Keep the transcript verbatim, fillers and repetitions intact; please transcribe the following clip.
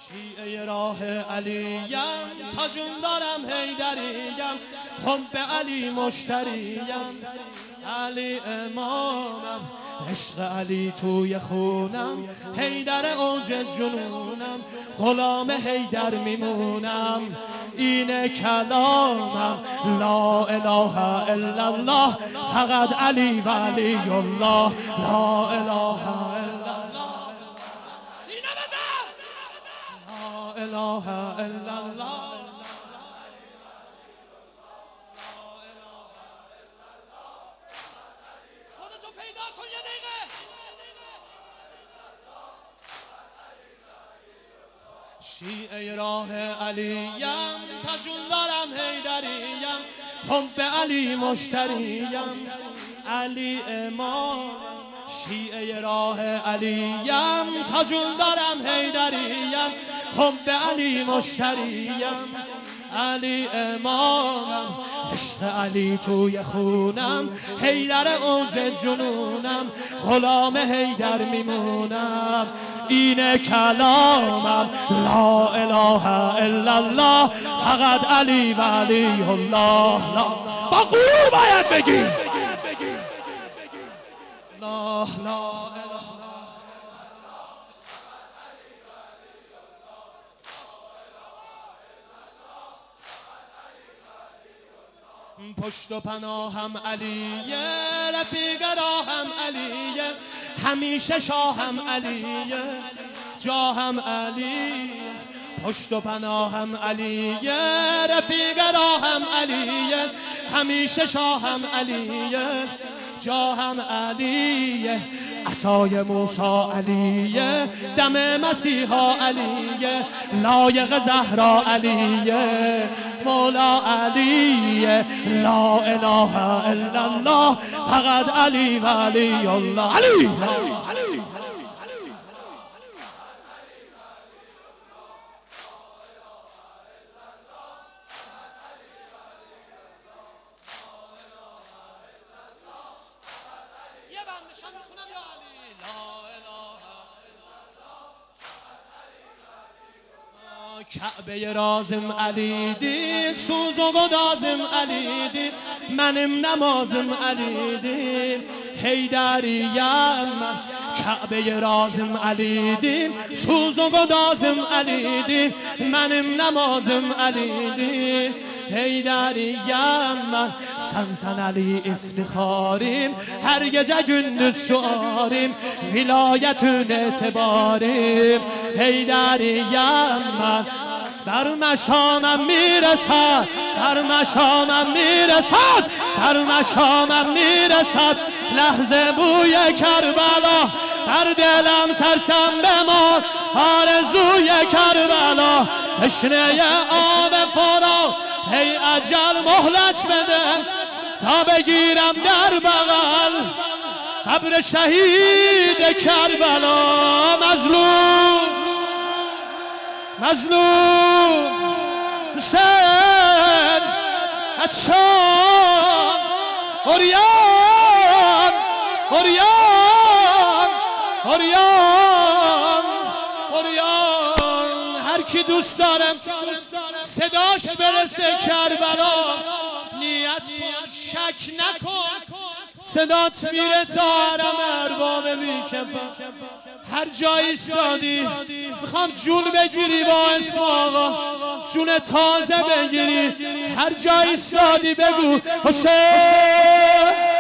شیعه راه علیم، تا جون دارم حیدریم، حب علی مشتریم، علی امامم، عشق علی توی خونم، حیدر اوج جنونم، غلام حیدر میمونم، این کلامم لا اله الا الله، فقط علی و علی الله، لا اله الا الله، سینه بزن، لا اله الا الله. شیعه راه علیم، تا جون دارم حیدریم، حب علی مشتریم، علی امام. شیعه راه علیم، تا جون دارم حیدریم، حب علی مشتریم، علی امامم، عشق علی توی خونم، حیدر اوج جنونم، غلام حیدر میمونم، این کلامم لا اله الا الله، فقط علی و علی الله. با غرور باید بگی لا لا پشت و پناهم علیه، رفیق راهم علیه، همیشه شاهم علیه، جاهم علیه. پشت و پناهم علیه، رفیق راهم علیه، همیشه شاهم علیه، جاهم علیه. عصای موسی علیه، دم مسیحا علیه، لایق زهرا علیه، مولا علیه، لا اله الا الله، فقط علی و علی الله. علی کعبه رازم علی دی، سوز و گدازم علی دی، منم نمازم علی دی، حیدریم. کعبه رازم علی دی، سوز و گدازم علی دی، منم نمازم علی دی، حیدریم. من سنسن علی افتخاریم، هر گجه gündüz شعاریم، ولایتون اعتباریم، حیدریم. من در مشامم میرسد، در مشامم میرسد، در مشامم میرسد لحظه بوی کربلا، در دلم ترسم بمار آرزوی کربلا، تشنه آب فرات ای اجل مهلت بده، تا بگیرم در بغل قبر شهید کربلا. مظلوم مظلوم حسین حتشان اوریان اوریان اوریان اوریان. هر کی دوست دارم صداش برسه کربلا، نیت کن شک نکن، صدات میره تا حرم ارباب میکفن. هر جایی ایستادی میخوام جون بگیری با اسم آقا، جون تازه بگیری. هر جایی ایستادی بگو حسین